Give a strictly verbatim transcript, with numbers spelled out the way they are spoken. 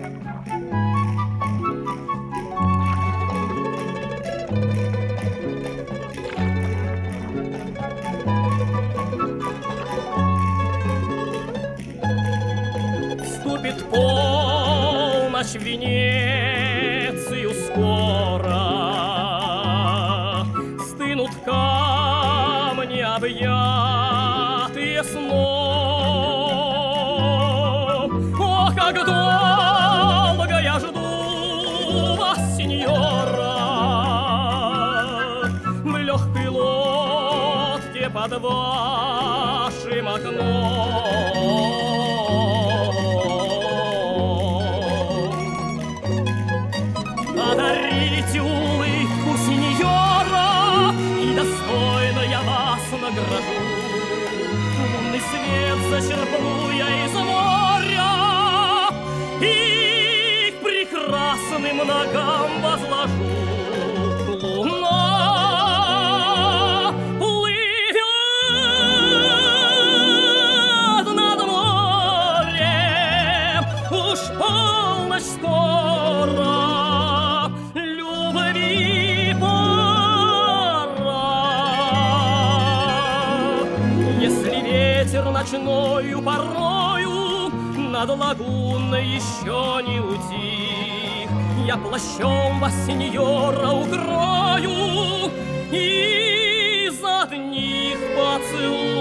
Вступит полночь в Венецию скоро, стынут камни, объятые сном. О, как долго я жду вас, сеньора, в легкой лодке под вашим окном. Подарите улыбку, сеньора, и достойно я вас награжу. Лунный свет зачерпну я из моря и к прекрасным ногам возложу. Луна плывет над морем, уж полночь скоро. Ветер ночною порою над лагуной еще не утих. Я плащом вас, сеньора, укрою и за одних поцелую.